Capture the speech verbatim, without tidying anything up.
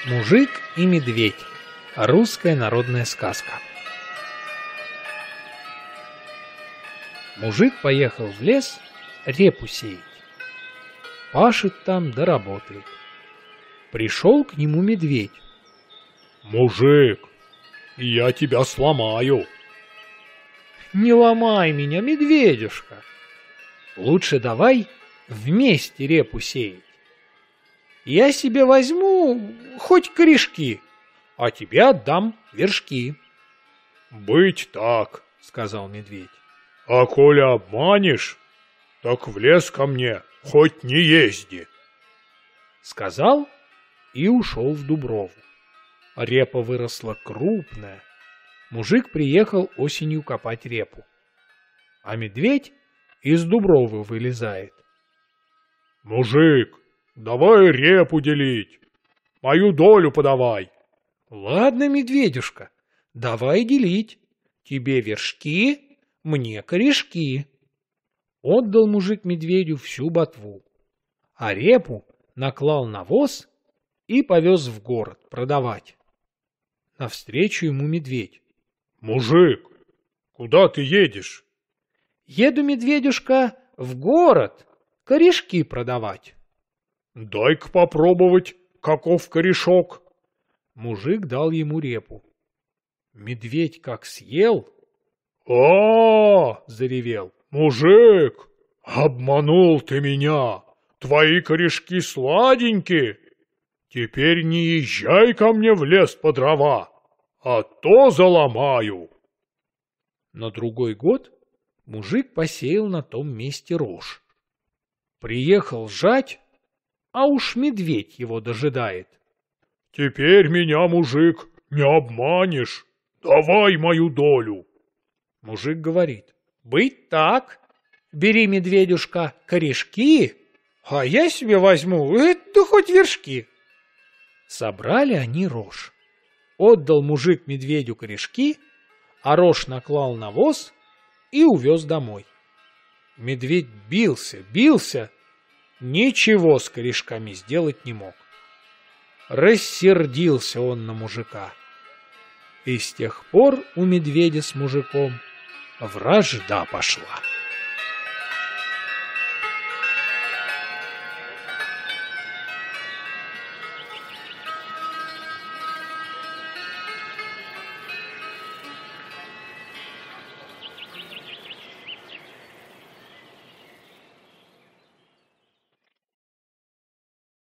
Мужик и медведь. Русская народная сказка. Мужик поехал в лес репу сеять. Пашет там да работает. Пришел к нему медведь. «Мужик, я тебя сломаю». «Не ломай меня, медведюшка. Лучше давай вместе репу сеять. Я себе возьму хоть корешки, а тебе отдам вершки». «Быть так», — сказал медведь. «А коли обманешь, так в лес ко мне хоть не езди». Сказал и ушел в дуброву. Репа выросла крупная. Мужик приехал осенью копать репу. А медведь из дубровы вылезает. «Мужик, давай репу делить, мою долю подавай». «Ладно, медведюшка, давай делить. Тебе вершки, мне корешки». Отдал мужик медведю всю ботву, а репу наклал на воз и повез в город продавать. Навстречу ему медведь. «Мужик, куда ты едешь?» «Еду, медведюшка, в город корешки продавать». «Дай-ка попробовать, каков корешок». Мужик дал ему репу. Медведь как съел, «А-а-а!» заревел. «Мужик, обманул ты меня! Твои корешки сладенькие! Теперь не езжай ко мне в лес по дрова, а то заломаю!» На другой год мужик посеял на том месте рожь. Приехал жать, а уж медведь его дожидает. «Теперь меня, мужик, не обманешь! Давай мою долю!» Мужик говорит: «Быть так, бери, медведюшка, корешки, а я себе возьму, да хоть вершки». Собрали они рожь. Отдал мужик медведю корешки, а рожь наклал на воз и увез домой. Медведь бился, бился, ничего с корешками сделать не мог. Рассердился он на мужика. И с тех пор у медведя с мужиком вражда пошла.